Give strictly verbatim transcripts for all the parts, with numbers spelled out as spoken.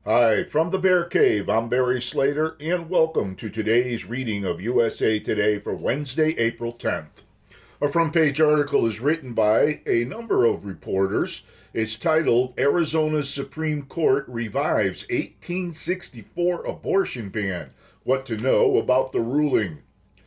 Hi, from the Bear Cave, I'm Barry Slater, and welcome to today's reading of U S A Today for Wednesday, April tenth. A front page article is written by a number of reporters. It's titled, Arizona's Supreme Court Revives eighteen sixty-four Abortion Ban. What to Know About the Ruling.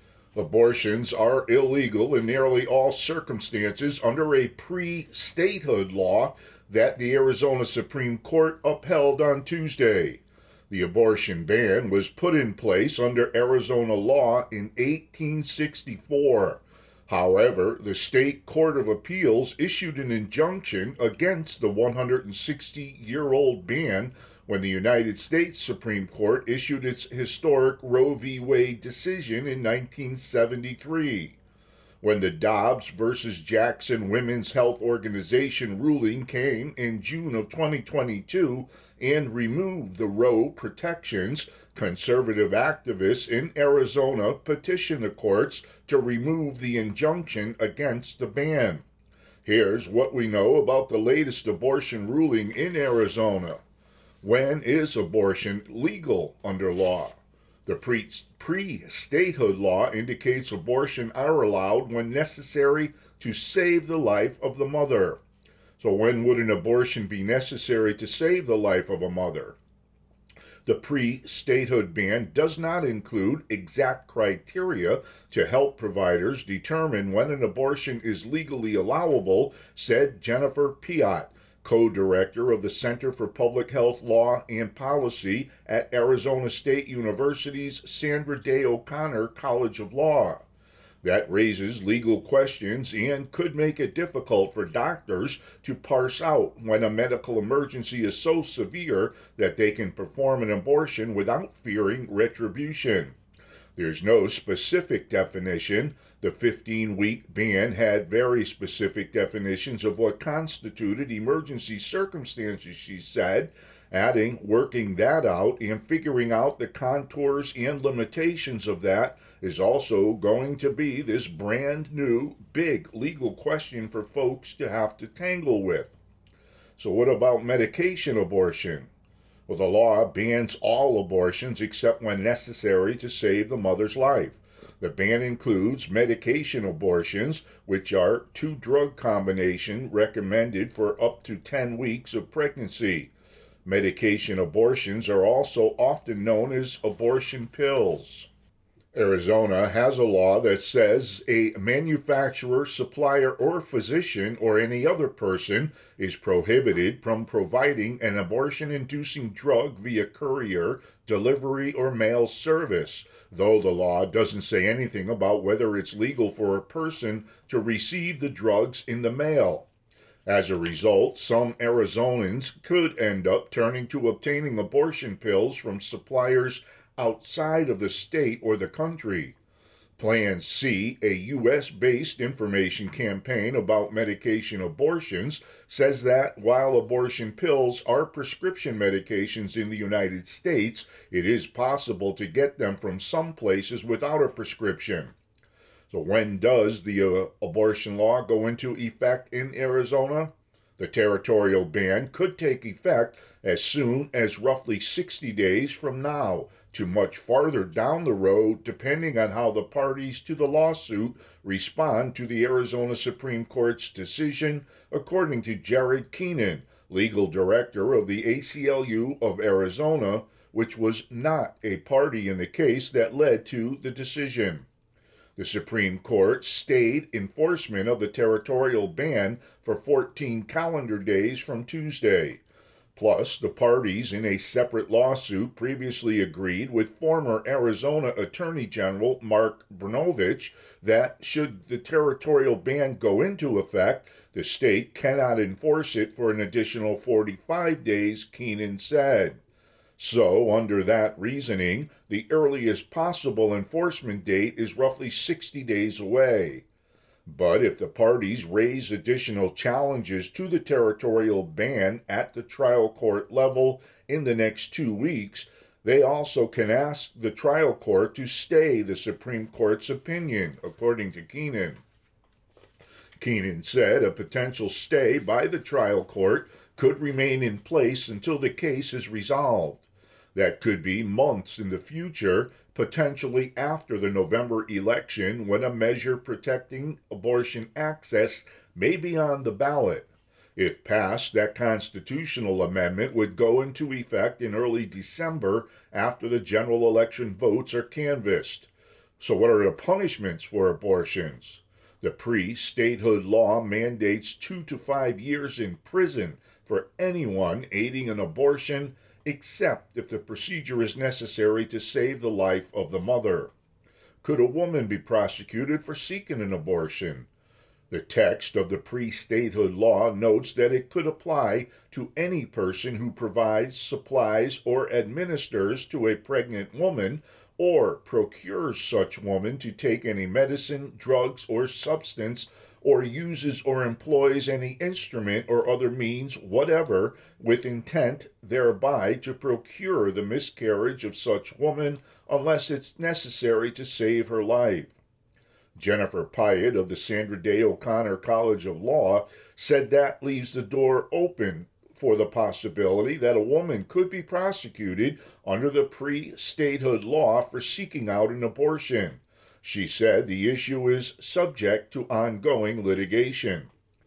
Abortions are illegal in nearly all circumstances under a pre-statehood law that the Arizona Supreme Court upheld on Tuesday. The abortion ban was put in place under Arizona law in eighteen sixty-four. However, the State Court of Appeals issued an injunction against the one hundred sixty-year-old ban when the United States Supreme Court issued its historic Roe v. Wade decision in nineteen seventy-three. When the Dobbs versus Jackson Women's Health Organization ruling came in June of twenty twenty-two and removed the Roe protections, conservative activists in Arizona petitioned the courts to remove the injunction against the ban. Here's what we know about the latest abortion ruling in Arizona. When is abortion legal under law? The pre- pre-statehood law indicates abortion are allowed when necessary to save the life of the mother. So when would an abortion be necessary to save the life of a mother? The pre-statehood ban does not include exact criteria to help providers determine when an abortion is legally allowable, said Jennifer Piot, co-director of the Center for Public Health Law and Policy at Arizona State University's Sandra Day O'Connor College of Law. That raises legal questions and could make it difficult for doctors to parse out when a medical emergency is so severe that they can perform an abortion without fearing retribution. There's no specific definition. The fifteen-week ban had very specific definitions of what constituted emergency circumstances, she said, adding working that out and figuring out the contours and limitations of that is also going to be this brand new big legal question for folks to have to tangle with. So what about medication abortion? Well, the law bans all abortions except when necessary to save the mother's life. The ban includes medication abortions, which are two-drug combination recommended for up to ten weeks of pregnancy. Medication abortions are also often known as abortion pills. Arizona has a law that says a manufacturer, supplier, or physician or any other person is prohibited from providing an abortion-inducing drug via courier, delivery, or mail service, though the law doesn't say anything about whether it's legal for a person to receive the drugs in the mail. As a result, some Arizonans could end up turning to obtaining abortion pills from suppliers outside of the state or the country. Plan C, a U S-based information campaign about medication abortions, says that while abortion pills are prescription medications in the United States, it is possible to get them from some places without a prescription. So when does the uh, abortion law go into effect in Arizona? The territorial ban could take effect as soon as roughly sixty days from now to much farther down the road, depending on how the parties to the lawsuit respond to the Arizona Supreme Court's decision, according to Jared Keenan, legal director of the A C L U of Arizona, which was not a party in the case that led to the decision. The Supreme Court stayed enforcement of the territorial ban for fourteen calendar days from Tuesday. Plus, the parties in a separate lawsuit previously agreed with former Arizona Attorney General Mark Brnovich that should the territorial ban go into effect, the state cannot enforce it for an additional forty-five days, Keenan said. So, under that reasoning, the earliest possible enforcement date is roughly sixty days away. But if the parties raise additional challenges to the territorial ban at the trial court level in the next two weeks, they also can ask the trial court to stay the Supreme Court's opinion, according to Keenan. Keenan said a potential stay by the trial court could remain in place until the case is resolved. That could be months in the future, potentially after the November election, when a measure protecting abortion access may be on the ballot. If passed, that constitutional amendment would go into effect in early December after the general election votes are canvassed. So what are the punishments for abortions? The pre-statehood law mandates two to five years in prison for anyone aiding an abortion, except if the procedure is necessary to save the life of the mother. Could a woman be prosecuted for seeking an abortion? The text of the pre-statehood law notes that it could apply to any person who provides, supplies, or administers to a pregnant woman or procures such woman to take any medicine, drugs, or substance, or uses or employs any instrument or other means whatever with intent thereby to procure the miscarriage of such woman unless it's necessary to save her life. Jennifer Pyatt of the Sandra Day O'Connor College of Law said that leaves the door open for the possibility that a woman could be prosecuted under the pre-statehood law for seeking out an abortion. She said the issue is subject to ongoing litigation.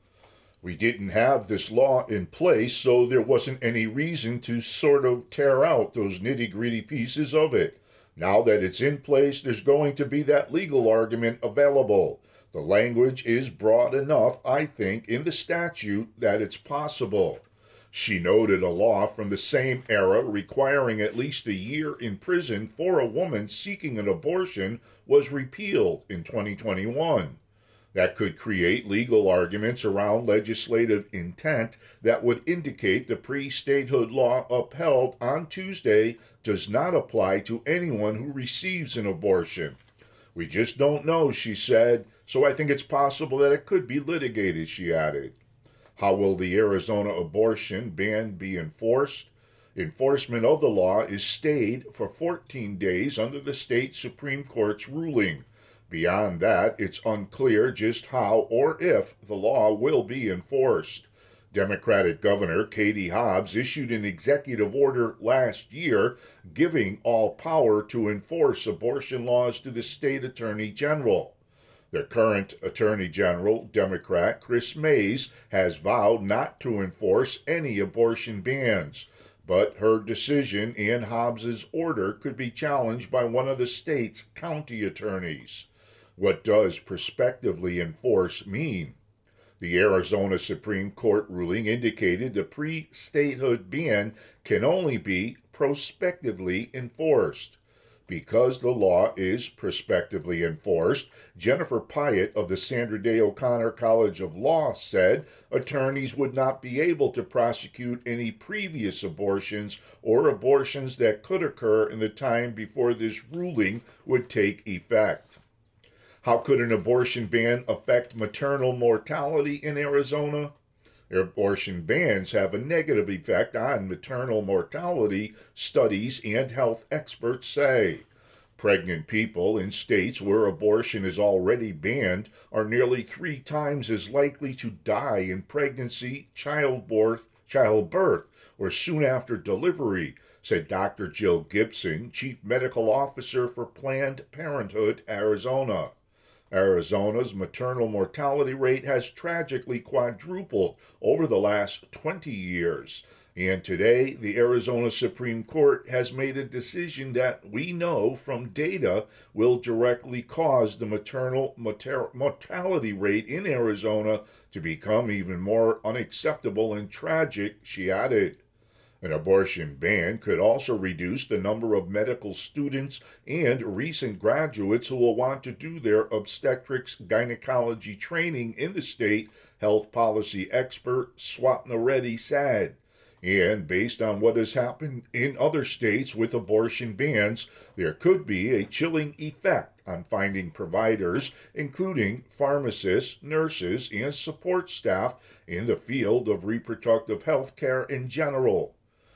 We didn't have this law in place, so there wasn't any reason to sort of tear out those nitty-gritty pieces of it. Now that it's in place, there's going to be that legal argument available. The language is broad enough, I think, in the statute that it's possible. She noted a law from the same era requiring at least a year in prison for a woman seeking an abortion was repealed in twenty twenty-one. That could create legal arguments around legislative intent that would indicate the pre-statehood law upheld on Tuesday does not apply to anyone who receives an abortion. We just don't know, she said, so I think it's possible that it could be litigated, she added. How will the Arizona abortion ban be enforced? Enforcement of the law is stayed for fourteen days under the state Supreme Court's ruling. Beyond that, it's unclear just how or if the law will be enforced. Democratic Governor Katie Hobbs issued an executive order last year giving all power to enforce abortion laws to the state attorney general. The current Attorney General, Democrat Chris Mays, has vowed not to enforce any abortion bans, but her decision and Hobbs's order could be challenged by one of the state's county attorneys. What does prospectively enforce mean? The Arizona Supreme Court ruling indicated the pre-statehood ban can only be prospectively enforced. Because the law is prospectively enforced, Jennifer Pyatt of the Sandra Day O'Connor College of Law said attorneys would not be able to prosecute any previous abortions or abortions that could occur in the time before this ruling would take effect. How could an abortion ban affect maternal mortality in Arizona? Abortion bans have a negative effect on maternal mortality, studies and health experts say. Pregnant people in states where abortion is already banned are nearly three times as likely to die in pregnancy, childbirth, childbirth, or soon after delivery, said Doctor Jill Gibson, Chief Medical Officer for Planned Parenthood Arizona. Arizona's maternal mortality rate has tragically quadrupled over the last twenty years, and today the Arizona Supreme Court has made a decision that we know from data will directly cause the maternal mater- mortality rate in Arizona to become even more unacceptable and tragic, she added. An abortion ban could also reduce the number of medical students and recent graduates who will want to do their obstetrics gynecology training in the state, health policy expert Swapna Reddy said. And based on what has happened in other states with abortion bans, there could be a chilling effect on finding providers, including pharmacists, nurses, and support staff in the field of reproductive health care in general.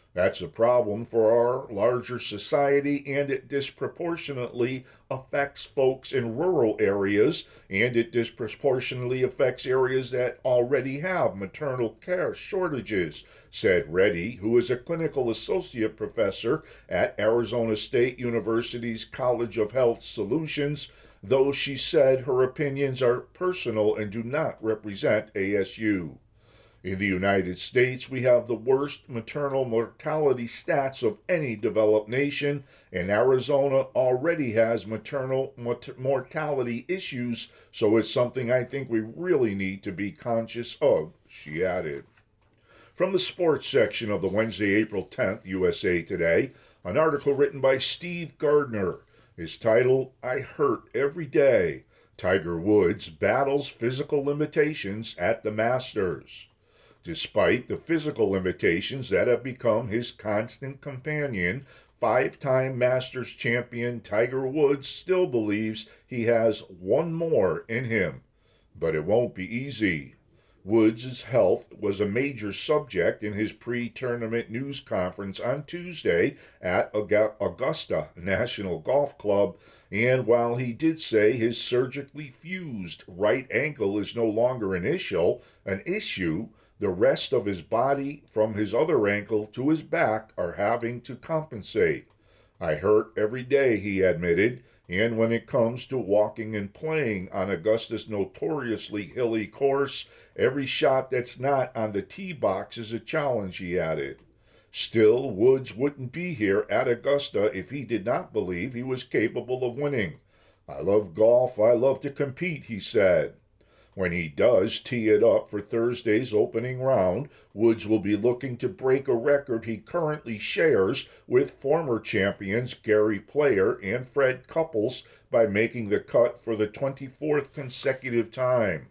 That's a problem for our larger society, and it disproportionately affects folks in rural areas, and it disproportionately affects areas that already have maternal care shortages, said Reddy, who is a clinical associate professor at Arizona State University's College of Health Solutions, though she said her opinions are personal and do not represent A S U. In the United States, we have the worst maternal mortality stats of any developed nation, and Arizona already has maternal mort- mortality issues, so it's something I think we really need to be conscious of, she added. From the sports section of the Wednesday, April tenth U S A Today, an article written by Steve Gardner is titled, I Hurt Every Day. Tiger Woods battles physical limitations at the Masters. Despite the physical limitations that have become his constant companion, five-time Masters champion Tiger Woods still believes he has one more in him. But it won't be easy. Woods' health was a major subject in his pre-tournament news conference on Tuesday at Augusta National Golf Club, and while he did say his surgically fused right ankle is no longer an issue, an issue, the rest of his body, from his other ankle to his back, are having to compensate. I hurt every day, he admitted, and when it comes to walking and playing on Augusta's notoriously hilly course, every shot that's not on the tee box is a challenge, he added. Still, Woods wouldn't be here at Augusta if he did not believe he was capable of winning. I love golf, I love to compete, he said. When he does tee it up for Thursday's opening round, Woods will be looking to break a record he currently shares with former champions Gary Player and Fred Couples by making the cut for the twenty-fourth consecutive time.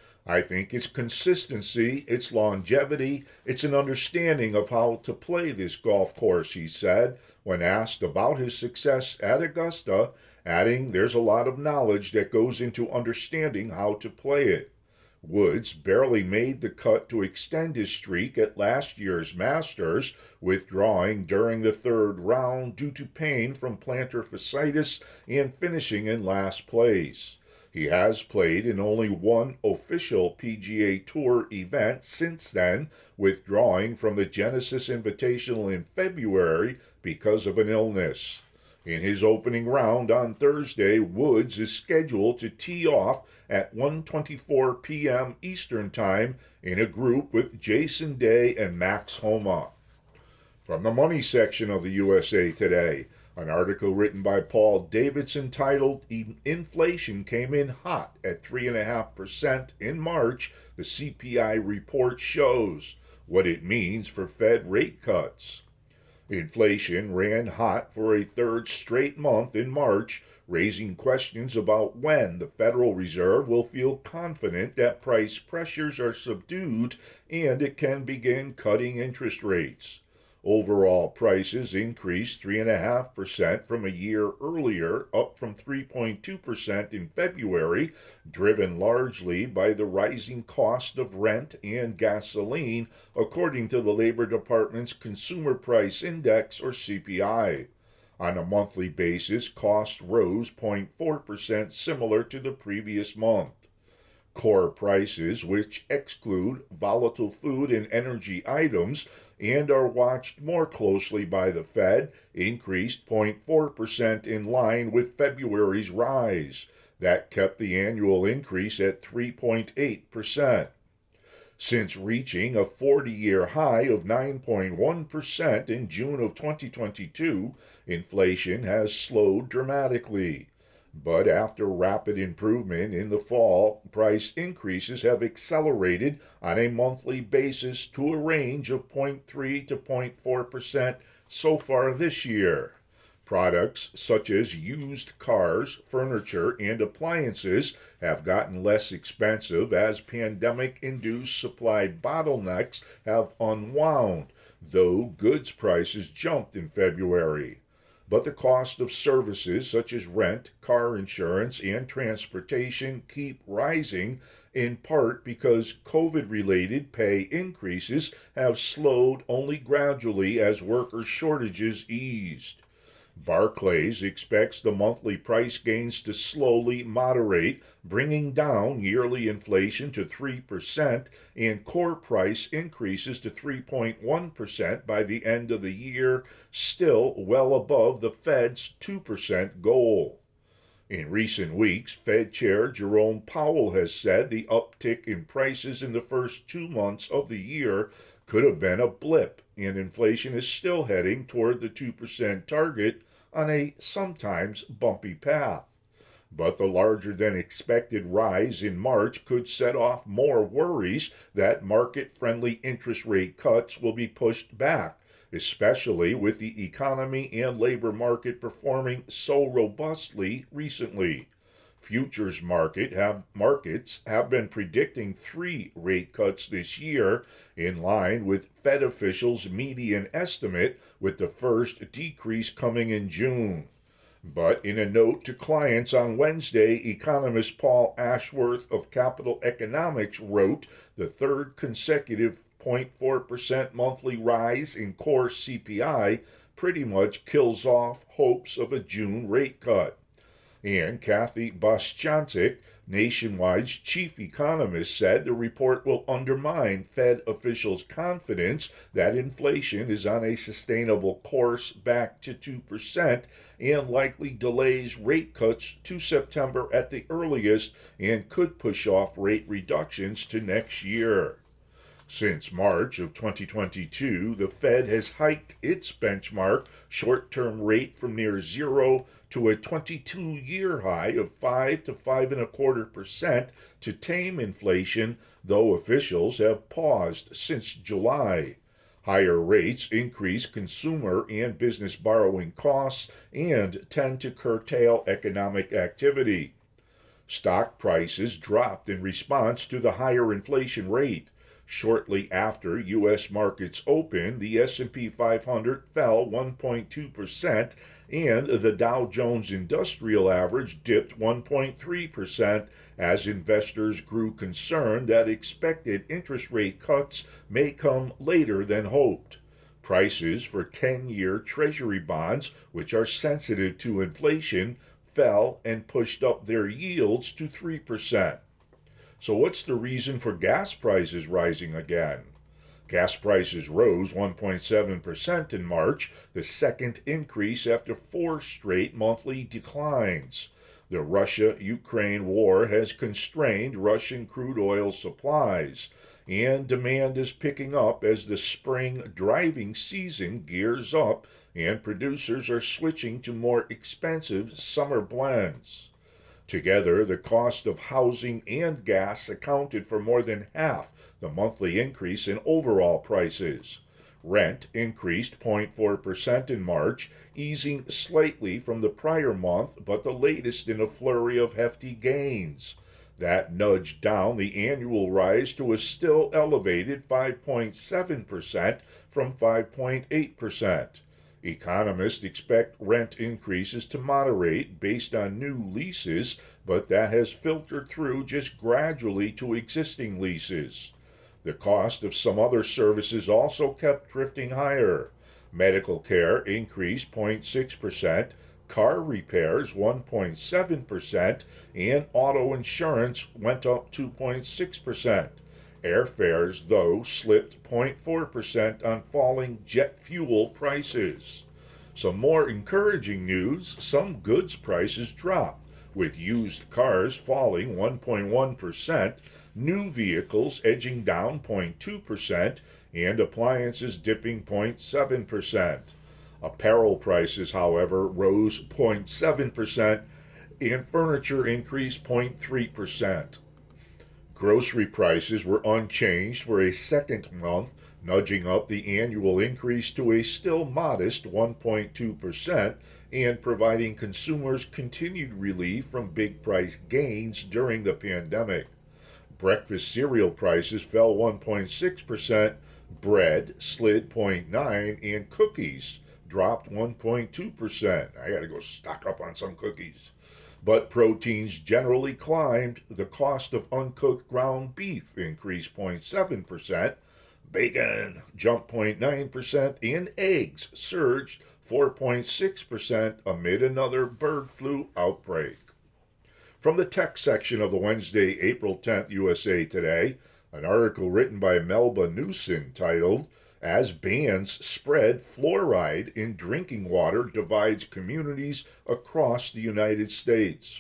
I think it's consistency, it's longevity, it's an understanding of how to play this golf course, he said, when asked about his success at Augusta, adding there's a lot of knowledge that goes into understanding how to play it. Woods barely made the cut to extend his streak at last year's Masters, withdrawing during the third round due to pain from plantar fasciitis and finishing in last place. He has played in only one official P G A Tour event since then, withdrawing from the Genesis Invitational in February because of an illness. In his opening round on Thursday, Woods is scheduled to tee off at one twenty-four p.m. Eastern Time in a group with Jason Day and Max Homa. From the money section of the U S A Today, an article written by Paul Davidson titled, Inflation Came in Hot at three point five percent in March, the C P I report shows what it means for Fed rate cuts. Inflation ran hot for a third straight month in March, raising questions about when the Federal Reserve will feel confident that price pressures are subdued and it can begin cutting interest rates. Overall prices increased three point five percent from a year earlier, up from three point two percent in February, driven largely by the rising cost of rent and gasoline, according to the Labor Department's Consumer Price Index, or C P I. On a monthly basis, costs rose zero point four percent, similar to the previous month. Core prices, which exclude volatile food and energy items and are watched more closely by the Fed, increased zero point four percent in line with February's rise. That kept the annual increase at three point eight percent. Since reaching a forty-year high of nine point one percent in June of twenty twenty-two, inflation has slowed dramatically. But after rapid improvement in the fall, price increases have accelerated on a monthly basis to a range of zero point three to zero point four percent so far this year. Products such as used cars, furniture, and appliances have gotten less expensive as pandemic-induced supply bottlenecks have unwound, though goods prices jumped in February. but the cost of services such as rent, car insurance, and transportation keep rising, in part because COVID-related pay increases have slowed only gradually as worker shortages eased. Barclays expects the monthly price gains to slowly moderate, bringing down yearly inflation to three percent and core price increases to three point one percent by the end of the year, still well above the Fed's two percent goal. In recent weeks, Fed Chair Jerome Powell has said the uptick in prices in the first two months of the year could have been a blip, and inflation is still heading toward the two percent target on a sometimes bumpy path. But the larger than expected rise in March could set off more worries that market-friendly interest rate cuts will be pushed back, especially with the economy and labor market performing so robustly recently. Futures market have, markets have been predicting three rate cuts this year, in line with Fed officials' median estimate, with the first decrease coming in June. But in a note to clients on Wednesday, economist Paul Ashworth of Capital Economics wrote the third consecutive zero point four percent monthly rise in core C P I pretty much kills off hopes of a June rate cut. And Kathy Bostjancic, Nationwide's chief economist, said the report will undermine Fed officials' confidence that inflation is on a sustainable course back to two percent and likely delays rate cuts to September at the earliest and could push off rate reductions to next year. Since March of twenty twenty-two, the Fed has hiked its benchmark short-term rate from near zero to a twenty-two-year high of five to five and a quarter percent to tame inflation, though officials have paused since July. Higher rates increase consumer and business borrowing costs and tend to curtail economic activity. Stock prices dropped in response to the higher inflation rate. Shortly after U S markets opened, the S and P five hundred fell one point two percent and the Dow Jones Industrial Average dipped one point three percent as investors grew concerned that expected interest rate cuts may come later than hoped. Prices for ten-year Treasury bonds, which are sensitive to inflation, fell and pushed up their yields to three percent. So what's the reason for gas prices rising again? Gas prices rose one point seven percent in March, the second increase after four straight monthly declines. The Russia-Ukraine war has constrained Russian crude oil supplies, and demand is picking up as the spring driving season gears up and producers are switching to more expensive summer blends. Together, the cost of housing and gas accounted for more than half the monthly increase in overall prices. Rent increased zero point four percent in March, easing slightly from the prior month, but the latest in a flurry of hefty gains. That nudged down the annual rise to a still elevated five point seven percent from five point eight percent. Economists expect rent increases to moderate based on new leases, but that has filtered through just gradually to existing leases. The cost of some other services also kept drifting higher. Medical care increased zero point six percent, car repairs one point seven percent, and auto insurance went up two point six percent. Airfares, though, slipped zero point four percent on falling jet fuel prices. Some more encouraging news, some goods prices dropped, with used cars falling one point one percent, new vehicles edging down zero point two percent, and appliances dipping zero point seven percent. Apparel prices, however, rose zero point seven percent, and furniture increased zero point three percent. Grocery prices were unchanged for a second month, nudging up the annual increase to a still modest one point two percent and providing consumers continued relief from big price gains during the pandemic. Breakfast cereal prices fell one point six percent, bread slid zero point nine percent, and cookies dropped one point two percent. I got to go stock up on some cookies. But proteins generally climbed. The cost of uncooked ground beef increased zero point seven percent. Bacon jumped zero point nine percent, and eggs surged four point six percent amid another bird flu outbreak. From the tech section of the Wednesday, April tenth U S A Today, an article written by Melba Newson titled, "As Bans Spread, Fluoride in Drinking Water Divides Communities Across the United States."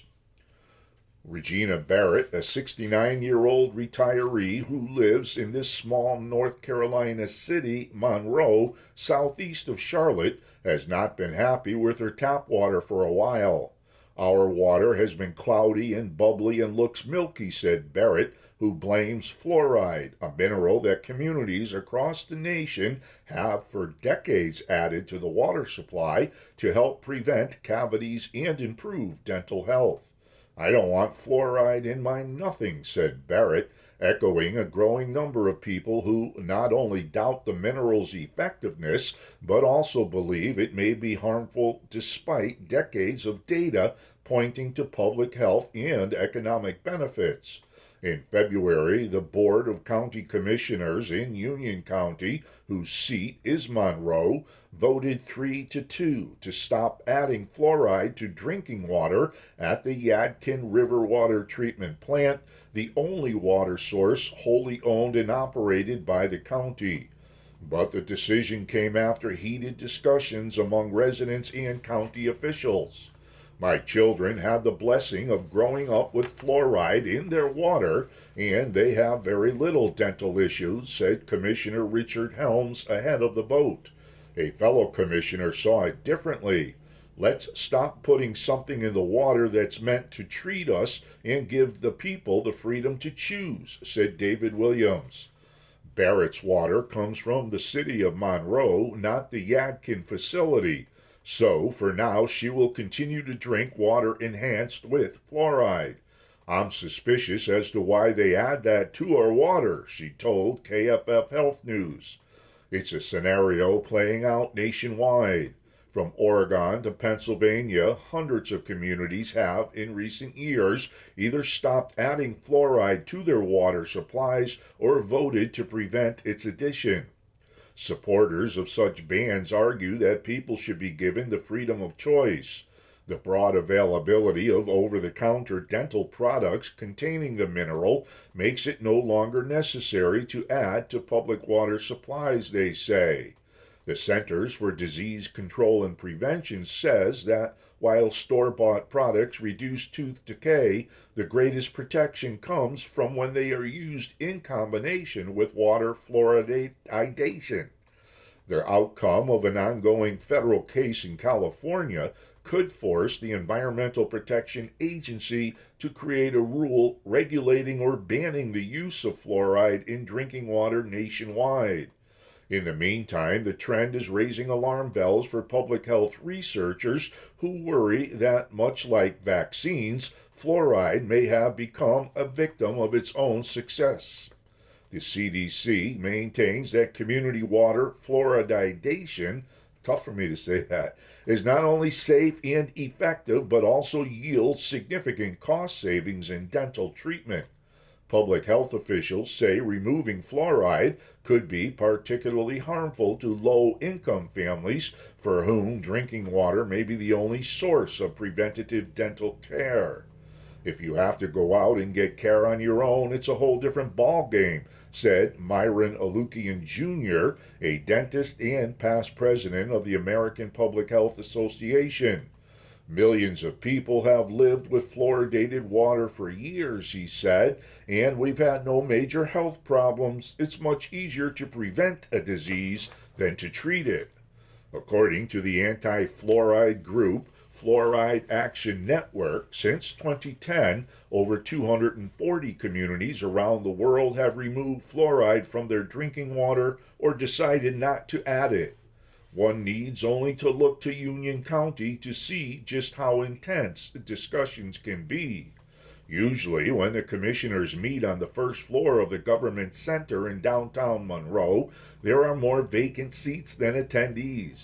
Regina Barrett, a sixty-nine-year-old retiree who lives in this small North Carolina city, Monroe, southeast of Charlotte, has not been happy with her tap water for a while. "Our water has been cloudy and bubbly and looks milky," said Barrett, who blames fluoride, a mineral that communities across the nation have for decades added to the water supply to help prevent cavities and improve dental health. "I don't want fluoride in my nothing," said Barrett, echoing a growing number of people who not only doubt the mineral's effectiveness, but also believe it may be harmful despite decades of data pointing to public health and economic benefits. In February, the Board of County Commissioners in Union County, whose seat is Monroe, voted three to two to stop adding fluoride to drinking water at the Yadkin River Water Treatment Plant, the only water source wholly owned and operated by the county. But the decision came after heated discussions among residents and county officials. "My children had the blessing of growing up with fluoride in their water, and they have very little dental issues," said Commissioner Richard Helms ahead of the vote. A fellow commissioner saw it differently. "Let's stop putting something in the water that's meant to treat us and give the people the freedom to choose," said David Williams. Barrett's water comes from the city of Monroe, not the Yadkin facility. So, for now, she will continue to drink water enhanced with fluoride. "I'm suspicious as to why they add that to our water," she told K F F Health News. It's a scenario playing out nationwide. From Oregon to Pennsylvania, hundreds of communities have, in recent years, either stopped adding fluoride to their water supplies or voted to prevent its addition. Supporters of such bans argue that people should be given the freedom of choice. The broad availability of over-the-counter dental products containing the mineral makes it no longer necessary to add to public water supplies, they say. The Centers for Disease Control and Prevention says that while store-bought products reduce tooth decay, the greatest protection comes from when they are used in combination with water fluoridation. The outcome of an ongoing federal case in California could force the Environmental Protection Agency to create a rule regulating or banning the use of fluoride in drinking water nationwide. In the meantime, the trend is raising alarm bells for public health researchers who worry that, much like vaccines, fluoride may have become a victim of its own success. The C D C maintains that community water fluoridation, tough for me to say that, is not only safe and effective, but also yields significant cost savings in dental treatment. Public health officials say removing fluoride could be particularly harmful to low-income families for whom drinking water may be the only source of preventative dental care. "If you have to go out and get care on your own, it's a whole different ballgame," said Myron Alukian Junior, a dentist and past president of the American Public Health Association. "Millions of people have lived with fluoridated water for years," he said, "and we've had no major health problems. It's much easier to prevent a disease than to treat it." According to the anti-fluoride group Fluoride Action Network, since twenty ten, over two hundred forty communities around the world have removed fluoride from their drinking water or decided not to add it. One needs only to look to Union County to see just how intense the discussions can be. Usually, when the commissioners meet on the first floor of the government center in downtown Monroe, there are more vacant seats than attendees.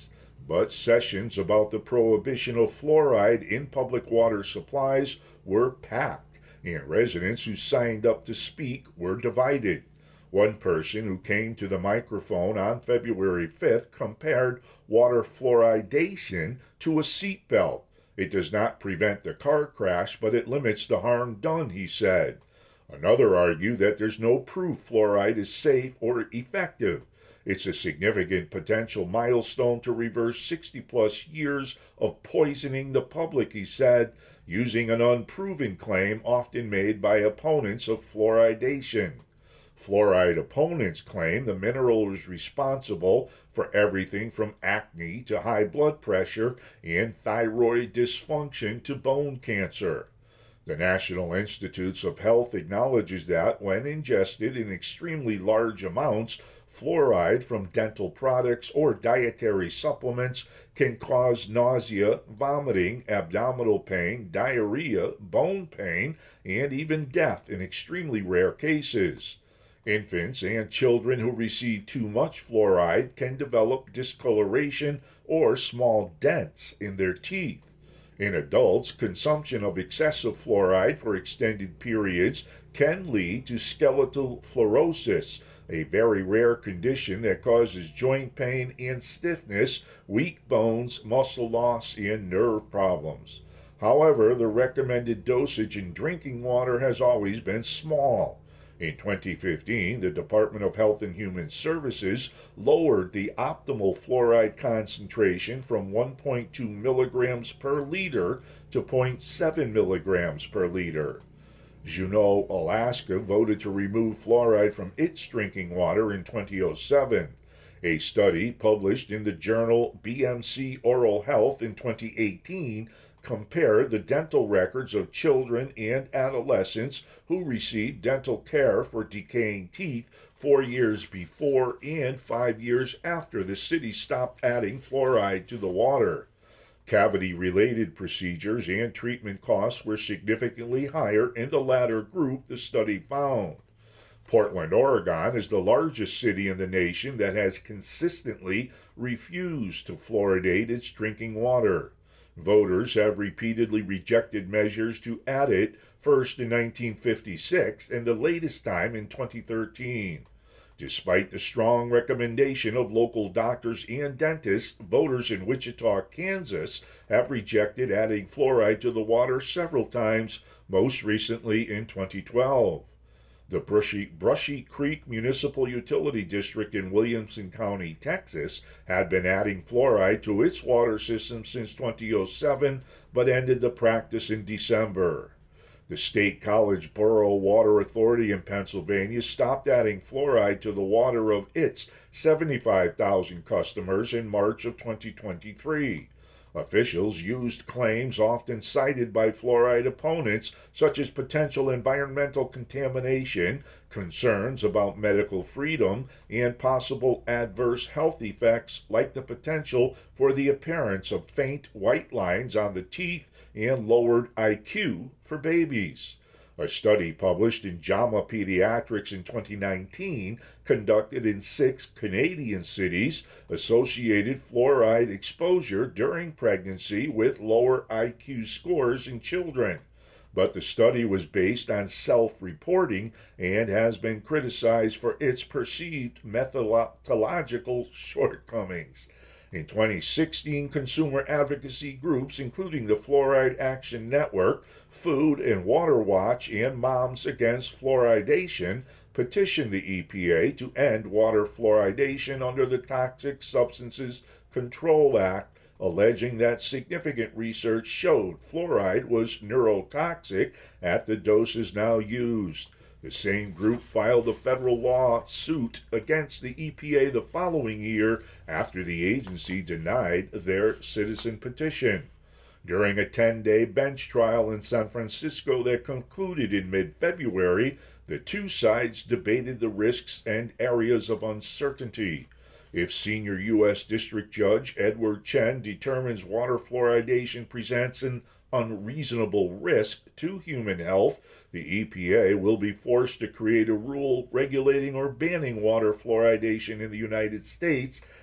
But sessions about the prohibition of fluoride in public water supplies were packed, and residents who signed up to speak were divided. One person who came to the microphone on February fifth compared water fluoridation to a seatbelt. It does not prevent the car crash, but it limits the harm done, he said. Another argued that there's no proof fluoride is safe or effective. It's a significant potential milestone to reverse sixty plus years of poisoning the public, he said, using an unproven claim often made by opponents of fluoridation. Fluoride opponents claim the mineral is responsible for everything from acne to high blood pressure and thyroid dysfunction to bone cancer. The National Institutes of Health acknowledges that when ingested in extremely large amounts, fluoride from dental products or dietary supplements can cause nausea, vomiting, abdominal pain, diarrhea, bone pain, and even death in extremely rare cases. Infants and children who receive too much fluoride can develop discoloration or small dents in their teeth. In adults, consumption of excessive fluoride for extended periods can lead to skeletal fluorosis, a very rare condition that causes joint pain and stiffness, weak bones, muscle loss, and nerve problems. However, the recommended dosage in drinking water has always been small. In twenty fifteen, the Department of Health and Human Services lowered the optimal fluoride concentration from one point two milligrams per liter to zero point seven milligrams per liter. Juneau, Alaska voted to remove fluoride from its drinking water in twenty oh seven. A study published in the journal B M C Oral Health in twenty eighteen compared the dental records of children and adolescents who received dental care for decaying teeth four years before and five years after the city stopped adding fluoride to the water. Cavity-related procedures and treatment costs were significantly higher in the latter group, the study found. Portland, Oregon is the largest city in the nation that has consistently refused to fluoridate its drinking water. Voters have repeatedly rejected measures to add it, first in nineteen fifty-six and the latest time in twenty thirteen. Despite the strong recommendation of local doctors and dentists, voters in Wichita, Kansas have rejected adding fluoride to the water several times, most recently in twenty twelve. The Brushy, Brushy Creek Municipal Utility District in Williamson County, Texas, had been adding fluoride to its water system since twenty oh seven, but ended the practice in December. The State College Borough Water Authority in Pennsylvania stopped adding fluoride to the water of its seventy-five thousand customers in March of twenty twenty-three. Officials used claims often cited by fluoride opponents, such as potential environmental contamination, concerns about medical freedom, and possible adverse health effects like the potential for the appearance of faint white lines on the teeth and lowered I Q for babies. A study published in JAMA Pediatrics in twenty nineteen, conducted in six Canadian cities, associated fluoride exposure during pregnancy with lower I Q scores in children. But the study was based on self-reporting and has been criticized for its perceived methodological shortcomings. In twenty sixteen, consumer advocacy groups, including the Fluoride Action Network, Food and Water Watch, and Moms Against Fluoridation, petitioned the E P A to end water fluoridation under the Toxic Substances Control Act, alleging that significant research showed fluoride was neurotoxic at the doses now used. The same group filed a federal lawsuit against the E P A the following year after the agency denied their citizen petition. During a ten-day bench trial in San Francisco that concluded in mid-February, the two sides debated the risks and areas of uncertainty. If Senior U S District Judge Edward Chen determines water fluoridation presents an unreasonable risk to human health, the E P A will be forced to create a rule regulating or banning water fluoridation in the United States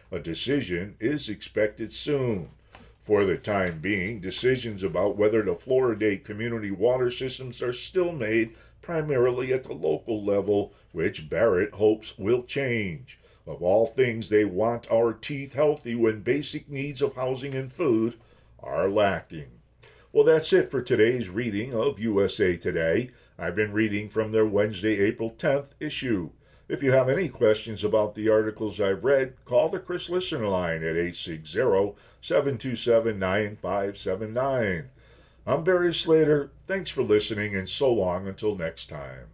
A decision is expected soon. For the time being, decisions about whether to fluoridate community water systems are still made primarily at the local level, which Barrett hopes will change. Of all things, they want our teeth healthy when basic needs of housing and food are lacking. Well, that's it for today's reading of U S A Today. I've been reading from their Wednesday, April tenth issue. If you have any questions about the articles I've read, call the Chris Listener line at eight six zero, seven two seven, nine five seven nine. I'm Barry Slater. Thanks for listening, and so long until next time.